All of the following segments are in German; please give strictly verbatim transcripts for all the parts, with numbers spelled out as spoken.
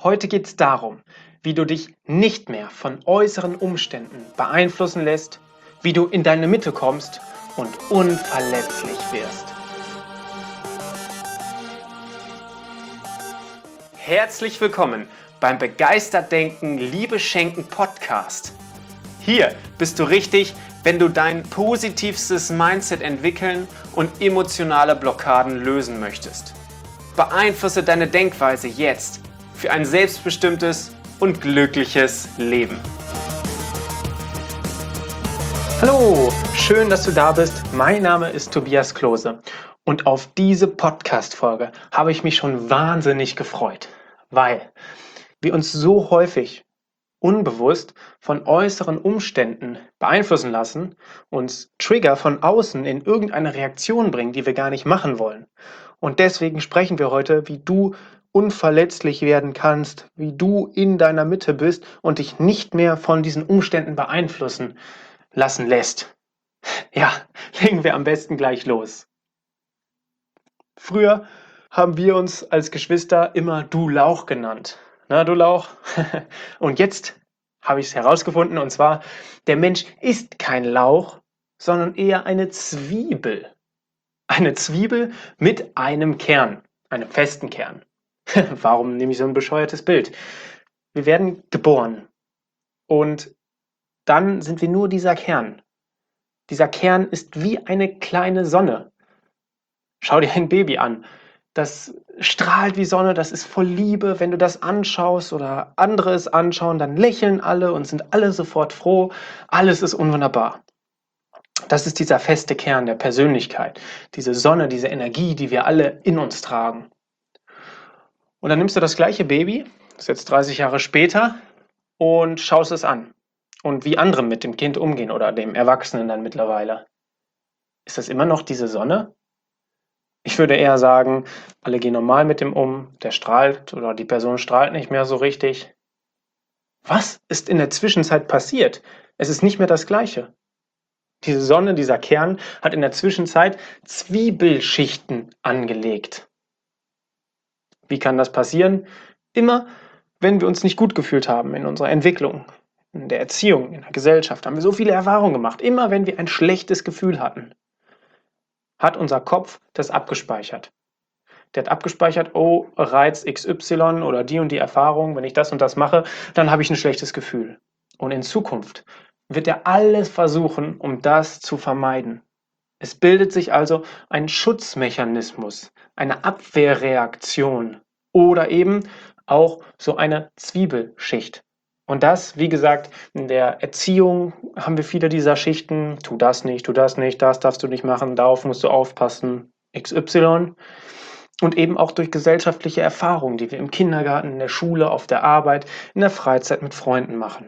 Heute geht es darum, wie du dich nicht mehr von äußeren Umständen beeinflussen lässt, wie du in deine Mitte kommst und unverletzlich wirst. Herzlich willkommen beim Begeistert Denken, Liebe Schenken Podcast. Hier bist du richtig, wenn du dein positivstes Mindset entwickeln und emotionale Blockaden lösen möchtest. Beeinflusse deine Denkweise jetzt für ein selbstbestimmtes und glückliches Leben. Hallo, schön, dass du da bist. Mein Name ist Tobias Klose und auf diese Podcast-Folge habe ich mich schon wahnsinnig gefreut, weil wir uns so häufig unbewusst von äußeren Umständen beeinflussen lassen, uns Trigger von außen in irgendeine Reaktion bringen, die wir gar nicht machen wollen. Und deswegen sprechen wir heute, wie du unverletzlich werden kannst, wie du in deiner Mitte bist und dich nicht mehr von diesen Umständen beeinflussen lassen lässt. Ja, legen wir am besten gleich los. Früher haben wir uns als Geschwister immer Du Lauch genannt. Na, du Lauch? Und jetzt habe ich es herausgefunden, und zwar, der Mensch ist kein Lauch, sondern eher eine Zwiebel. Eine Zwiebel mit einem Kern, einem festen Kern. Warum nehme ich so ein bescheuertes Bild? Wir werden geboren und dann sind wir nur dieser Kern. Dieser Kern ist wie eine kleine Sonne. Schau dir ein Baby an. Das strahlt wie Sonne, das ist voll Liebe. Wenn du das anschaust oder andere es anschauen, dann lächeln alle und sind alle sofort froh. Alles ist unwunderbar. Das ist dieser feste Kern der Persönlichkeit, diese Sonne, diese Energie, die wir alle in uns tragen. Und dann nimmst du das gleiche Baby, das ist jetzt dreißig Jahre später, und schaust es an. Und wie andere mit dem Kind umgehen oder dem Erwachsenen dann mittlerweile. Ist das immer noch diese Sonne? Ich würde eher sagen, alle gehen normal mit dem um, der strahlt oder die Person strahlt nicht mehr so richtig. Was ist in der Zwischenzeit passiert? Es ist nicht mehr das Gleiche. Diese Sonne, dieser Kern, hat in der Zwischenzeit Zwiebelschichten angelegt. Wie kann das passieren? Immer, wenn wir uns nicht gut gefühlt haben in unserer Entwicklung, in der Erziehung, in der Gesellschaft, haben wir so viele Erfahrungen gemacht. Immer wenn wir ein schlechtes Gefühl hatten, hat unser Kopf das abgespeichert. Der hat abgespeichert, oh, Reiz X Y oder die und die Erfahrung, wenn ich das und das mache, dann habe ich ein schlechtes Gefühl. Und in Zukunft wird er alles versuchen, um das zu vermeiden. Es bildet sich also ein Schutzmechanismus, eine Abwehrreaktion oder eben auch so eine Zwiebelschicht. Und das, wie gesagt, in der Erziehung haben wir viele dieser Schichten. Tu das nicht, tu das nicht, das darfst du nicht machen, darauf musst du aufpassen, X Y. Und eben auch durch gesellschaftliche Erfahrungen, die wir im Kindergarten, in der Schule, auf der Arbeit, in der Freizeit mit Freunden machen.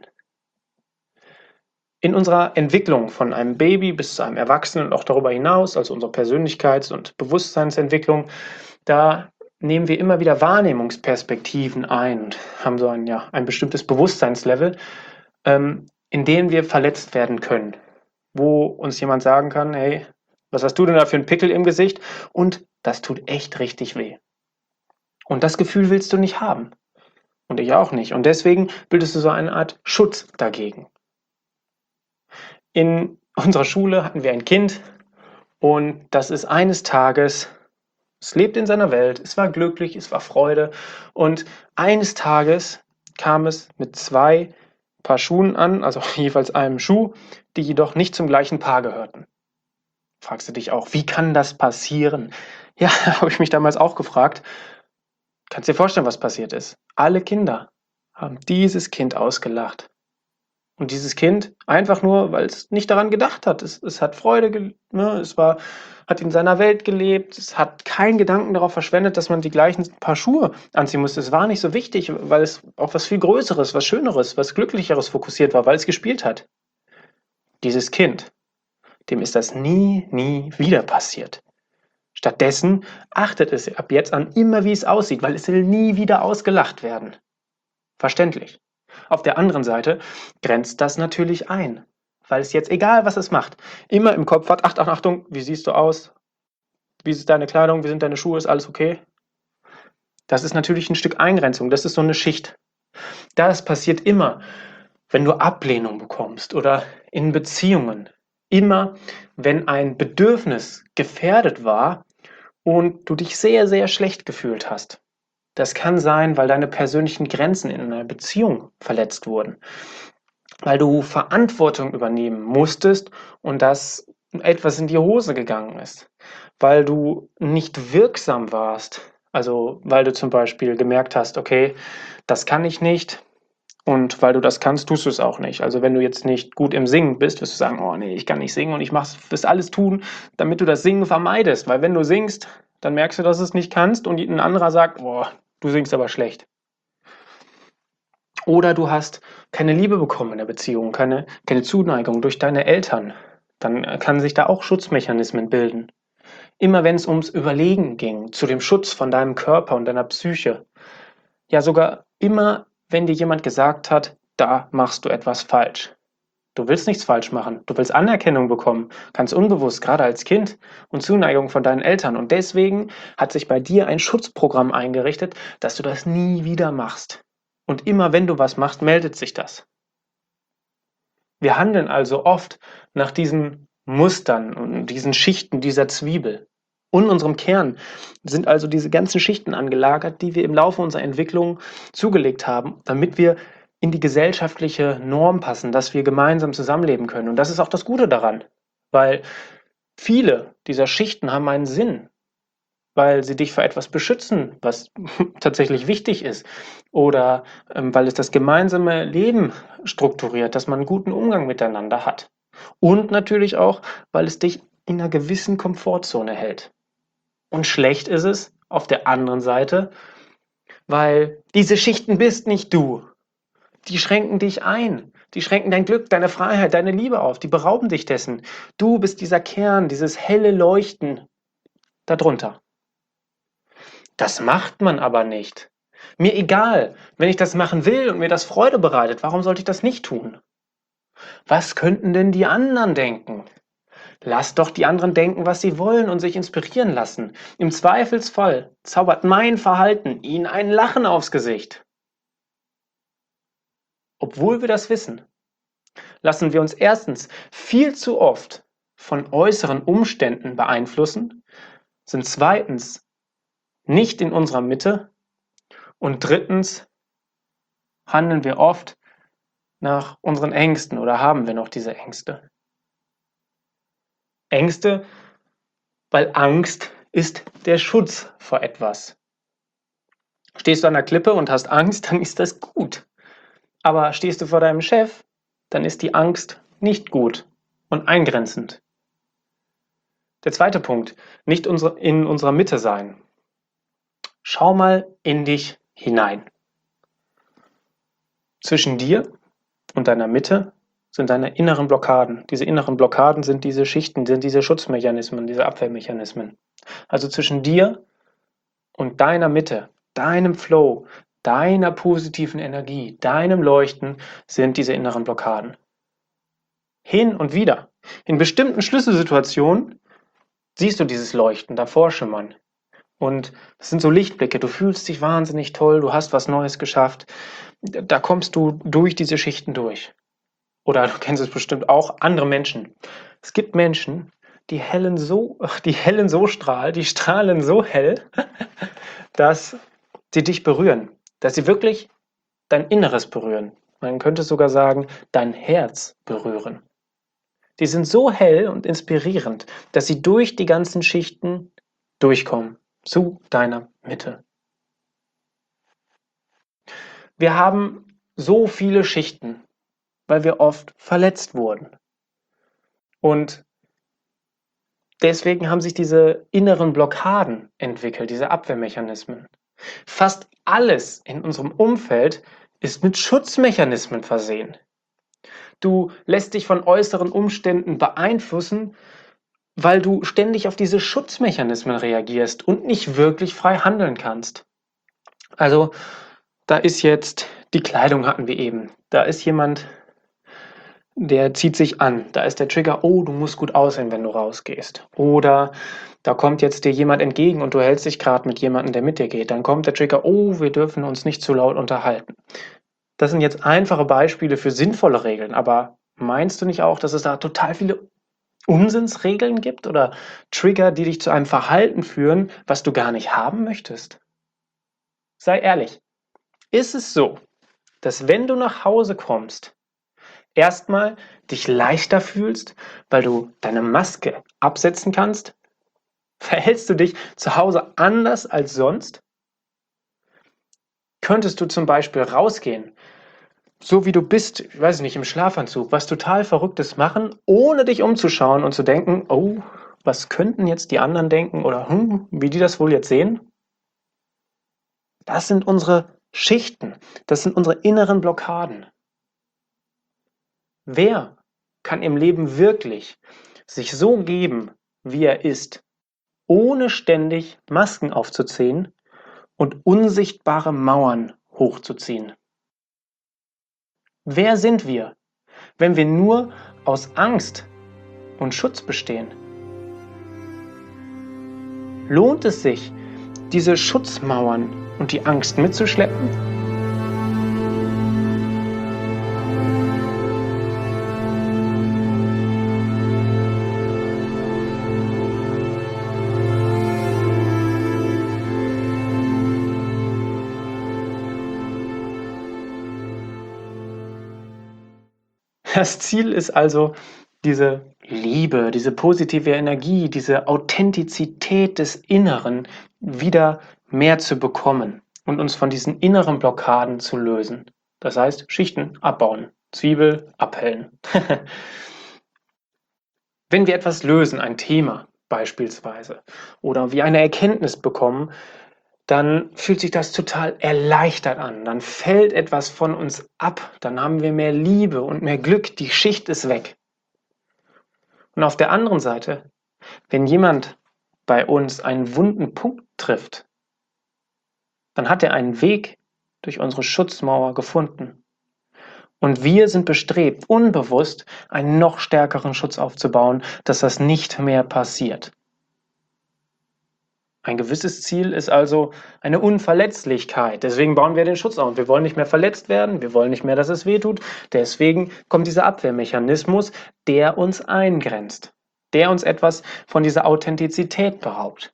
In unserer Entwicklung von einem Baby bis zu einem Erwachsenen und auch darüber hinaus, also unsere Persönlichkeits- und Bewusstseinsentwicklung, da nehmen wir immer wieder Wahrnehmungsperspektiven ein und haben so ein, ja, ein bestimmtes Bewusstseinslevel, ähm, in dem wir verletzt werden können. Wo uns jemand sagen kann, hey, was hast du denn da für einen Pickel im Gesicht? Und das tut echt richtig weh. Und das Gefühl willst du nicht haben. Und ich auch nicht. Und deswegen bildest du so eine Art Schutz dagegen. In unserer Schule hatten wir ein Kind und das ist eines Tages, es lebt in seiner Welt, es war glücklich, es war Freude und eines Tages kam es mit zwei Paar Schuhen an, also jeweils einem Schuh, die jedoch nicht zum gleichen Paar gehörten. Fragst du dich auch, wie kann das passieren? Ja, habe ich mich damals auch gefragt. Kannst dir vorstellen, was passiert ist? Alle Kinder haben dieses Kind ausgelacht. Und dieses Kind, einfach nur, weil es nicht daran gedacht hat. Es, es hat Freude, ge- ne? Es war, hat in seiner Welt gelebt. Es hat keinen Gedanken darauf verschwendet, dass man die gleichen Paar Schuhe anziehen musste. Es war nicht so wichtig, weil es auf was viel Größeres, was Schöneres, was Glücklicheres fokussiert war, weil es gespielt hat. Dieses Kind, dem ist das nie, nie wieder passiert. Stattdessen achtet es ab jetzt an immer, wie es aussieht, weil es will nie wieder ausgelacht werden. Verständlich. Auf der anderen Seite grenzt das natürlich ein, weil es jetzt, egal was es macht, immer im Kopf hat, Achtung, Achtung, wie siehst du aus? Wie ist deine Kleidung? Wie sind deine Schuhe? Ist alles okay? Das ist natürlich ein Stück Eingrenzung, das ist so eine Schicht. Das passiert immer, wenn du Ablehnung bekommst oder in Beziehungen. Immer, wenn ein Bedürfnis gefährdet war und du dich sehr, sehr schlecht gefühlt hast. Das kann sein, weil deine persönlichen Grenzen in einer Beziehung verletzt wurden, weil du Verantwortung übernehmen musstest und das etwas in die Hose gegangen ist, weil du nicht wirksam warst, also weil du zum Beispiel gemerkt hast, okay, das kann ich nicht, und weil du das kannst, tust du es auch nicht. Also wenn du jetzt nicht gut im Singen bist, wirst du sagen, oh nee, ich kann nicht singen und ich wirst alles tun, damit du das Singen vermeidest. Weil wenn du singst, dann merkst du, dass du es nicht kannst und ein anderer sagt, oh, du singst aber schlecht. Oder du hast keine Liebe bekommen in der Beziehung, keine, keine Zuneigung durch deine Eltern. Dann kann sich da auch Schutzmechanismen bilden. Immer wenn es ums Überlegen ging, zu dem Schutz von deinem Körper und deiner Psyche. Ja, sogar immer, wenn dir jemand gesagt hat, da machst du etwas falsch. Du willst nichts falsch machen. Du willst Anerkennung bekommen, ganz unbewusst, gerade als Kind, und Zuneigung von deinen Eltern. Und deswegen hat sich bei dir ein Schutzprogramm eingerichtet, dass du das nie wieder machst. Und immer wenn du was machst, meldet sich das. Wir handeln also oft nach diesen Mustern und diesen Schichten dieser Zwiebel. In unserem Kern sind also diese ganzen Schichten angelagert, die wir im Laufe unserer Entwicklung zugelegt haben, damit wir in die gesellschaftliche Norm passen, dass wir gemeinsam zusammenleben können. Und das ist auch das Gute daran, weil viele dieser Schichten haben einen Sinn, weil sie dich vor etwas beschützen, was tatsächlich wichtig ist, oder ähm, weil es das gemeinsame Leben strukturiert, dass man einen guten Umgang miteinander hat. Und natürlich auch, weil es dich in einer gewissen Komfortzone hält. Und schlecht ist es auf der anderen Seite, weil diese Schichten bist nicht du. Die schränken dich ein. Die schränken dein Glück, deine Freiheit, deine Liebe auf. Die berauben dich dessen. Du bist dieser Kern, dieses helle Leuchten darunter. Das macht man aber nicht. Mir egal, wenn ich das machen will und mir das Freude bereitet, warum sollte ich das nicht tun? Was könnten denn die anderen denken? Lass doch die anderen denken, was sie wollen und sich inspirieren lassen. Im Zweifelsfall zaubert mein Verhalten ihnen ein Lachen aufs Gesicht. Obwohl wir das wissen, lassen wir uns erstens viel zu oft von äußeren Umständen beeinflussen, sind zweitens nicht in unserer Mitte und drittens handeln wir oft nach unseren Ängsten oder haben wir noch diese Ängste. Ängste, weil Angst ist der Schutz vor etwas. Stehst du an der Klippe und hast Angst, dann ist das gut. Aber stehst du vor deinem Chef, dann ist die Angst nicht gut und eingrenzend. Der zweite Punkt, nicht in unserer Mitte sein. Schau mal in dich hinein. Zwischen dir und deiner Mitte sind deine inneren Blockaden. Diese inneren Blockaden sind diese Schichten, sind diese Schutzmechanismen, diese Abwehrmechanismen. Also zwischen dir und deiner Mitte, deinem Flow, deiner positiven Energie, deinem Leuchten sind diese inneren Blockaden. Hin und wieder. In bestimmten Schlüsselsituationen siehst du dieses Leuchten davor schimmern. Und das sind so Lichtblicke. Du fühlst dich wahnsinnig toll, du hast was Neues geschafft. Da kommst du durch diese Schichten durch. Oder du kennst es bestimmt auch, andere Menschen. Es gibt Menschen, die hellen so, die hellen so strahl, die strahlen so hell, dass sie dich berühren, dass sie wirklich dein Inneres berühren. Man könnte sogar sagen, dein Herz berühren. Die sind so hell und inspirierend, dass sie durch die ganzen Schichten durchkommen, zu deiner Mitte. Wir haben so viele Schichten, weil wir oft verletzt wurden. Und deswegen haben sich diese inneren Blockaden entwickelt, diese Abwehrmechanismen. Fast alles in unserem Umfeld ist mit Schutzmechanismen versehen. Du lässt dich von äußeren Umständen beeinflussen, weil du ständig auf diese Schutzmechanismen reagierst und nicht wirklich frei handeln kannst. Also, da ist jetzt die Kleidung hatten wir eben. Da ist jemand der zieht sich an. Da ist der Trigger: „Oh, du musst gut aussehen, wenn du rausgehst.“ Oder da kommt jetzt dir jemand entgegen und du hältst dich gerade mit jemandem, der mit dir geht. Dann kommt der Trigger: „Oh, wir dürfen uns nicht zu laut unterhalten.“ Das sind jetzt einfache Beispiele für sinnvolle Regeln, aber meinst du nicht auch, dass es da total viele Unsinnsregeln gibt oder Trigger, die dich zu einem Verhalten führen, was du gar nicht haben möchtest? Sei ehrlich, ist es so, dass wenn du nach Hause kommst, erstmal dich leichter fühlst, weil du deine Maske absetzen kannst? Verhältst du dich zu Hause anders als sonst? Könntest du zum Beispiel rausgehen, so wie du bist, ich weiß nicht, im Schlafanzug, was total Verrücktes machen, ohne dich umzuschauen und zu denken: „Oh, was könnten jetzt die anderen denken“ oder „Hm, wie die das wohl jetzt sehen?“ Das sind unsere Schichten, das sind unsere inneren Blockaden. Wer kann im Leben wirklich sich so geben, wie er ist, ohne ständig Masken aufzuziehen und unsichtbare Mauern hochzuziehen? Wer sind wir, wenn wir nur aus Angst und Schutz bestehen? Lohnt es sich, diese Schutzmauern und die Angst mitzuschleppen? Das Ziel ist also, diese Liebe, diese positive Energie, diese Authentizität des Inneren wieder mehr zu bekommen und uns von diesen inneren Blockaden zu lösen. Das heißt, Schichten abbauen, Zwiebel abhellen. Wenn wir etwas lösen, ein Thema beispielsweise, oder wir eine Erkenntnis bekommen, dann fühlt sich das total erleichtert an. Dann fällt etwas von uns ab. Dann haben wir mehr Liebe und mehr Glück. Die Schicht ist weg. Und auf der anderen Seite, wenn jemand bei uns einen wunden Punkt trifft, dann hat er einen Weg durch unsere Schutzmauer gefunden. Und wir sind bestrebt, unbewusst einen noch stärkeren Schutz aufzubauen, dass das nicht mehr passiert. Ein gewisses Ziel ist also eine Unverletzlichkeit. Deswegen bauen wir den Schutz auf. Wir wollen nicht mehr verletzt werden, wir wollen nicht mehr, dass es weh tut. Deswegen kommt dieser Abwehrmechanismus, der uns eingrenzt, der uns etwas von dieser Authentizität beraubt.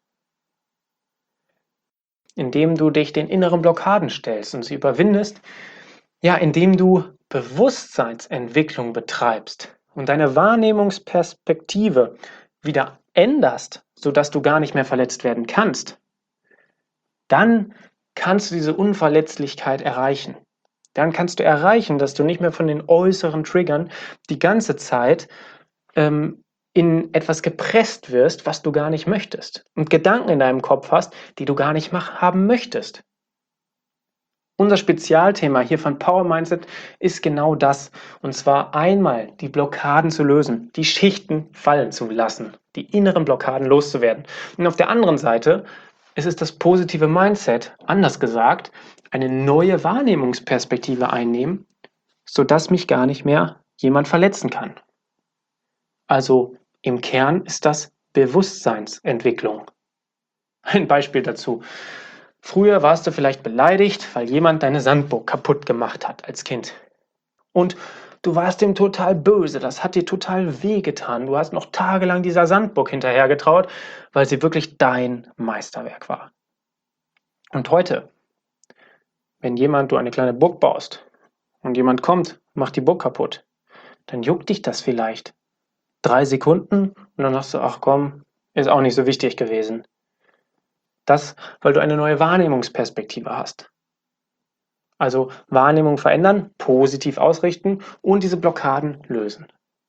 Indem du dich den inneren Blockaden stellst und sie überwindest, ja, indem du Bewusstseinsentwicklung betreibst und deine Wahrnehmungsperspektive wieder änderst, sodass du gar nicht mehr verletzt werden kannst, dann kannst du diese Unverletzlichkeit erreichen. Dann kannst du erreichen, dass du nicht mehr von den äußeren Triggern die ganze Zeit ähm, in etwas gepresst wirst, was du gar nicht möchtest und Gedanken in deinem Kopf hast, die du gar nicht mach- haben möchtest. Unser Spezialthema hier von Power Mindset ist genau das. Und zwar einmal die Blockaden zu lösen, die Schichten fallen zu lassen, die inneren Blockaden loszuwerden. Und auf der anderen Seite ist es das positive Mindset, anders gesagt, eine neue Wahrnehmungsperspektive einnehmen, sodass mich gar nicht mehr jemand verletzen kann. Also im Kern ist das Bewusstseinsentwicklung. Ein Beispiel dazu. Früher warst du vielleicht beleidigt, weil jemand deine Sandburg kaputt gemacht hat als Kind. Und du warst ihm total böse, das hat dir total wehgetan. Du hast noch tagelang dieser Sandburg hinterhergetraut, weil sie wirklich dein Meisterwerk war. Und heute, wenn jemand, du eine kleine Burg baust und jemand kommt, macht die Burg kaputt, dann juckt dich das vielleicht. Drei Sekunden und dann sagst du: ach komm, ist auch nicht so wichtig gewesen. Das, weil du eine neue Wahrnehmungsperspektive hast. Also Wahrnehmung verändern, positiv ausrichten und diese Blockaden lösen.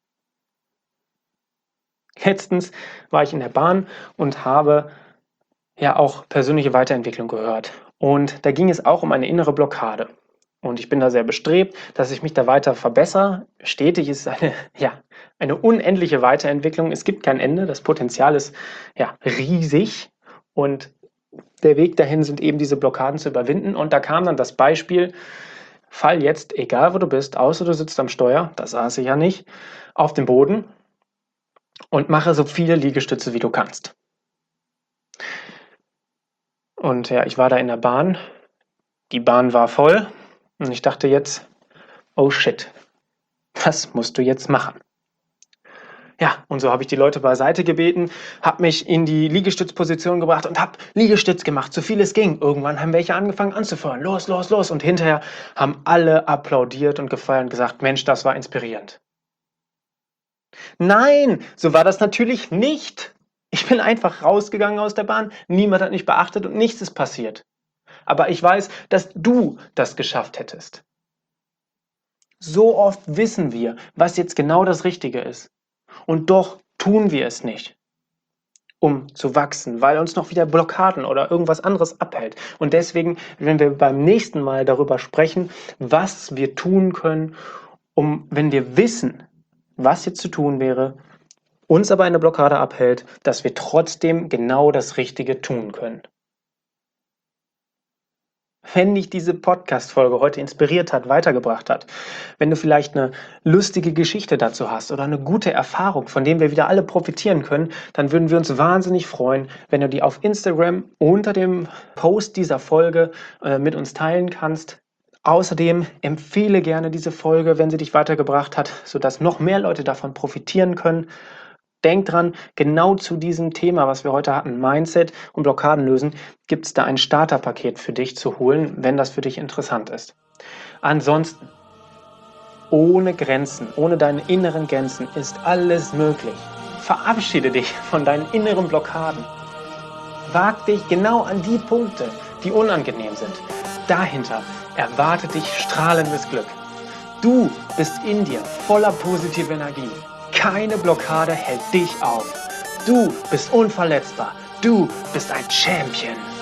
Letztens war ich in der Bahn und habe ja auch persönliche Weiterentwicklung gehört. Und da ging es auch um eine innere Blockade. Und ich bin da sehr bestrebt, dass ich mich da weiter verbessere. Stetig ist eine, ja, eine unendliche Weiterentwicklung. Es gibt kein Ende. Das Potenzial ist ja riesig. Und der Weg dahin sind eben diese Blockaden zu überwinden. Und da kam dann das Beispiel fall jetzt, egal wo du bist, außer du sitzt am Steuer, das saß ich ja nicht, auf den Boden und mache so viele Liegestütze, wie du kannst. Und ja, ich war da in der Bahn, die Bahn war voll und ich dachte jetzt, oh shit, was musst du jetzt machen? Ja, und so habe ich die Leute beiseite gebeten, habe mich in die Liegestützposition gebracht und habe Liegestütz gemacht, so viel es ging. Irgendwann haben welche angefangen anzufeuern. Los, los, los. Und hinterher haben alle applaudiert und gefeiert und gesagt, Mensch, das war inspirierend. Nein, so war das natürlich nicht. Ich bin einfach rausgegangen aus der Bahn, niemand hat mich beachtet und nichts ist passiert. Aber ich weiß, dass du das geschafft hättest. So oft wissen wir, was jetzt genau das Richtige ist. Und doch tun wir es nicht, um zu wachsen, weil uns noch wieder Blockaden oder irgendwas anderes abhält. Und deswegen, wenn wir beim nächsten Mal darüber sprechen, was wir tun können, um, wenn wir wissen, was jetzt zu tun wäre, uns aber eine Blockade abhält, dass wir trotzdem genau das Richtige tun können. Wenn dich diese Podcast-Folge heute inspiriert hat, weitergebracht hat, wenn du vielleicht eine lustige Geschichte dazu hast oder eine gute Erfahrung, von dem wir wieder alle profitieren können, dann würden wir uns wahnsinnig freuen, wenn du die auf Instagram unter dem Post dieser Folge äh, mit uns teilen kannst. Außerdem empfehle gerne diese Folge, wenn sie dich weitergebracht hat, sodass noch mehr Leute davon profitieren können. Denk dran, genau zu diesem Thema, was wir heute hatten, Mindset und Blockaden lösen, gibt es da ein Starterpaket für dich zu holen, wenn das für dich interessant ist. Ansonsten, ohne Grenzen, ohne deine inneren Grenzen ist alles möglich. Verabschiede dich von deinen inneren Blockaden. Wag dich genau an die Punkte, die unangenehm sind. Dahinter erwartet dich strahlendes Glück. Du bist in dir voller positiver Energie. Keine Blockade hält dich auf. Du bist unverletzbar. Du bist ein Champion.